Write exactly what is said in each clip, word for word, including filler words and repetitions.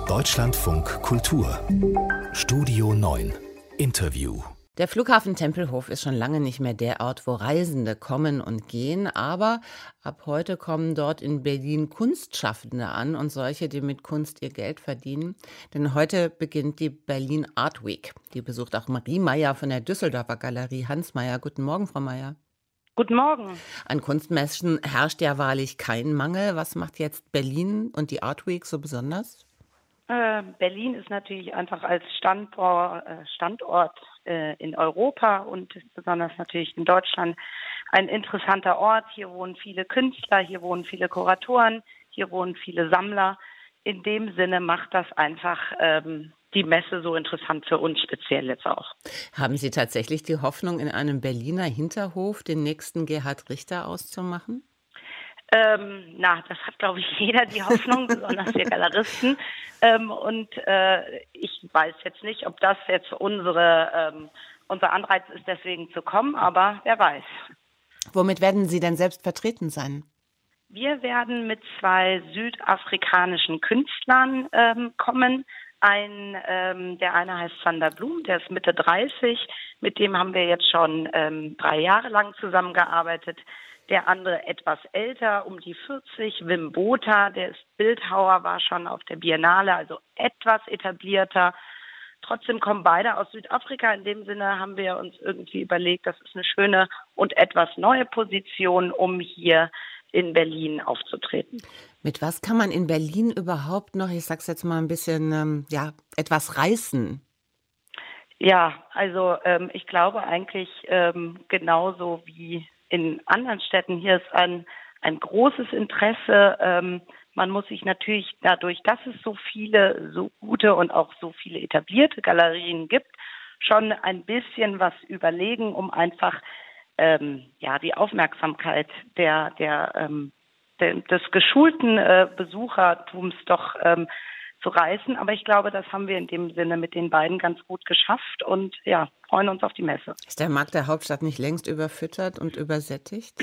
Deutschlandfunk Kultur Studio neun Interview. Der Flughafen Tempelhof ist schon lange nicht mehr der Ort, wo Reisende kommen und gehen, aber ab heute kommen dort in Berlin Kunstschaffende an und solche, die mit Kunst ihr Geld verdienen. Denn heute beginnt die Berlin Art Week. Die besucht auch Marie Meyer von der Düsseldorfer Galerie Hans Meyer. Guten Morgen, Frau Meyer. Guten Morgen. An Kunstmessen herrscht ja wahrlich kein Mangel. Was macht jetzt Berlin und die Art Week so besonders? Äh, Berlin ist natürlich einfach als Standort, äh, Standort äh, in Europa und besonders natürlich in Deutschland ein interessanter Ort. Hier wohnen viele Künstler, hier wohnen viele Kuratoren, hier wohnen viele Sammler. In dem Sinne macht das einfach ähm, die Messe so interessant für uns speziell jetzt auch. Haben Sie tatsächlich die Hoffnung, in einem Berliner Hinterhof den nächsten Gerhard Richter auszumachen? Ähm, na, das hat, glaube ich, jeder die Hoffnung, besonders wir Galeristen. Ähm, und äh, ich weiß jetzt nicht, ob das jetzt unsere, ähm, unser Anreiz ist, deswegen zu kommen, aber wer weiß. Womit werden Sie denn selbst vertreten sein? Wir werden mit zwei südafrikanischen Künstlern ähm, kommen. Ein, ähm, der eine heißt Sander Blum, der ist Mitte dreißig. Mit dem haben wir jetzt schon ähm, drei Jahre lang zusammengearbeitet. Der andere etwas älter, um die vierzig, Wim Botha, der ist Bildhauer, war schon auf der Biennale, also etwas etablierter. Trotzdem kommen beide aus Südafrika. In dem Sinne haben wir uns irgendwie überlegt, das ist eine schöne und etwas neue Position, um hier in Berlin aufzutreten. Mit was kann man in Berlin überhaupt noch, ich sag's jetzt mal ein bisschen, ähm, ja, etwas reißen? Ja, also ähm, ich glaube eigentlich ähm, genauso wie in anderen Städten. Hier ist ein, ein großes Interesse. Ähm, man muss sich natürlich dadurch, dass es so viele, so gute und auch so viele etablierte Galerien gibt, schon ein bisschen was überlegen, um einfach ähm, ja die Aufmerksamkeit der, der, ähm, der des geschulten äh, Besuchertums doch ähm, zu reißen. Aber ich glaube, das haben wir in dem Sinne mit den beiden ganz gut geschafft und ja, freuen uns auf die Messe. Ist der Markt der Hauptstadt nicht längst überfüttert und übersättigt?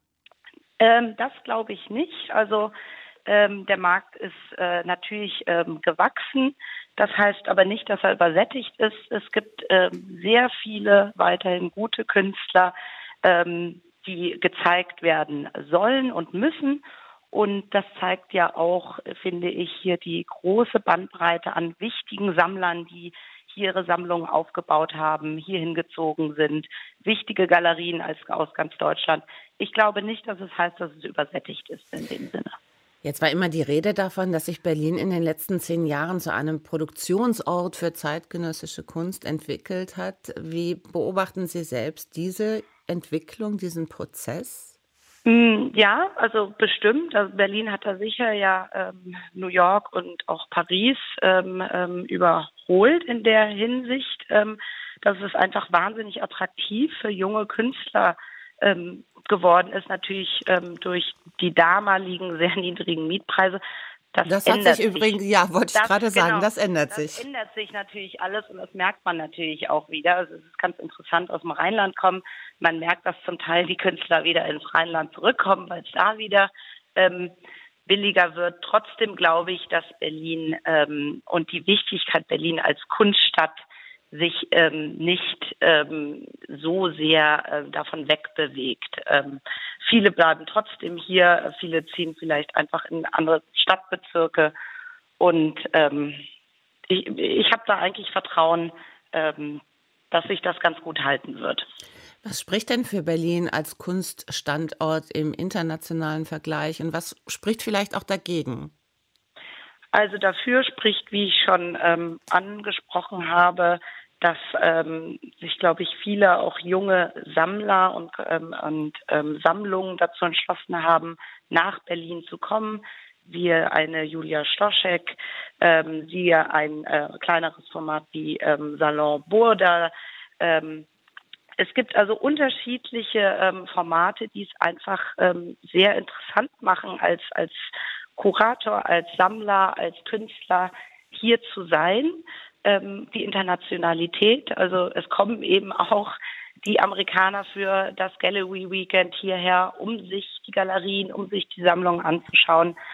Ähm, das glaube ich nicht. Also ähm, der Markt ist äh, natürlich ähm, gewachsen. Das heißt aber nicht, dass er übersättigt ist. Es gibt ähm, sehr viele weiterhin gute Künstler, ähm, die gezeigt werden sollen und müssen. Und das zeigt ja auch, finde ich, hier die große Bandbreite an wichtigen Sammlern, die hier ihre Sammlungen aufgebaut haben, hier hingezogen sind. Wichtige Galerien als, aus ganz Deutschland. Ich glaube nicht, dass es heißt, dass es übersättigt ist in dem Sinne. Jetzt war immer die Rede davon, dass sich Berlin in den letzten zehn Jahren zu einem Produktionsort für zeitgenössische Kunst entwickelt hat. Wie beobachten Sie selbst diese Entwicklung, diesen Prozess? Ja, also bestimmt. Also Berlin hat da sicher ja ähm, New York und auch Paris ähm, ähm, überholt in der Hinsicht, ähm, dass es einfach wahnsinnig attraktiv für junge Künstler ähm, geworden ist, natürlich ähm, durch die damaligen sehr niedrigen Mietpreise. Das, das hat sich, sich übrigens, ja, wollte ich das, gerade sagen, genau, das ändert das sich. Das ändert sich natürlich alles und das merkt man natürlich auch wieder. Also es ist ganz interessant, aus dem Rheinland kommen. Man merkt, dass zum Teil die Künstler wieder ins Rheinland zurückkommen, weil es da wieder ähm, billiger wird. Trotzdem glaube ich, dass Berlin ähm, und die Wichtigkeit Berlin als Kunststadt sich ähm, nicht ähm, so sehr äh, davon wegbewegt. Ähm, viele bleiben trotzdem hier, viele ziehen vielleicht einfach in andere Stadtbezirke und ähm, ich, ich habe da eigentlich Vertrauen, ähm, dass sich das ganz gut halten wird. Was spricht denn für Berlin als Kunststandort im internationalen Vergleich und was spricht vielleicht auch dagegen? Also dafür spricht, wie ich schon ähm, angesprochen habe, dass ähm, sich, glaube ich, viele auch junge Sammler und, ähm, und ähm, Sammlungen dazu entschlossen haben, nach Berlin zu kommen. Wir eine Julia Stoschek, ähm, sie ein äh, kleineres Format wie ähm, Salon Burda. Ähm, es gibt also unterschiedliche ähm, Formate, die es einfach ähm, sehr interessant machen, als, als Kurator, als Sammler, als Künstler hier zu sein. Ähm, die Internationalität, also es kommen eben auch die Amerikaner für das Gallery Weekend hierher, um sich die Galerien, um sich die Sammlungen anzuschauen.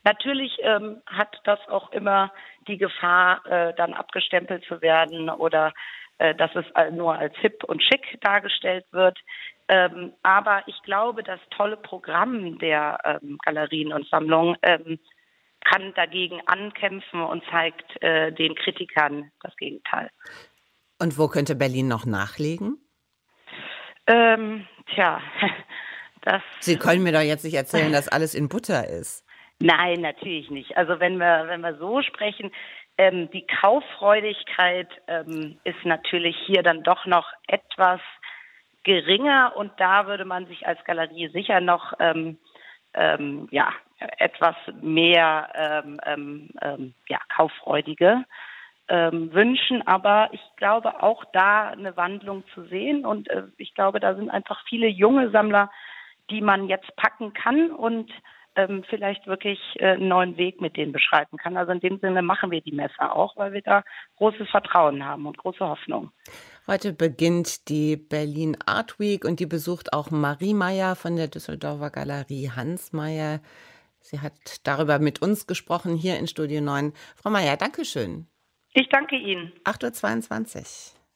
Natürlich ähm, hat das auch immer die Gefahr, äh, dann abgestempelt zu werden oder äh, dass es nur als hip und schick dargestellt wird. Ähm, aber ich glaube, das tolle Programm der ähm, Galerien und Sammlungen ähm, kann dagegen ankämpfen und zeigt äh, den Kritikern das Gegenteil. Und wo könnte Berlin noch nachlegen? Ähm, tja, das... Sie können mir doch jetzt nicht erzählen, dass alles in Butter ist. Nein, natürlich nicht. Also wenn wir, wenn wir so sprechen, ähm, die Kauffreudigkeit ähm, ist natürlich hier dann doch noch etwas geringer und da würde man sich als Galerie sicher noch ähm, ähm, ja, etwas mehr ähm, ähm, ähm, ja, Kauffreudige ähm, wünschen. Aber ich glaube auch da eine Wandlung zu sehen und äh, ich glaube, da sind einfach viele junge Sammler, die man jetzt packen kann und ähm, vielleicht wirklich äh, einen neuen Weg mit denen beschreiten kann. Also in dem Sinne machen wir die Messe auch, weil wir da großes Vertrauen haben und große Hoffnung. Heute beginnt die Berlin Art Week und die besucht auch Marie Meyer von der Düsseldorfer Galerie Hans Meyer. Sie hat darüber mit uns gesprochen hier in Studio neun. Frau Meyer, danke schön. Ich danke Ihnen. acht Uhr zweiundzwanzig.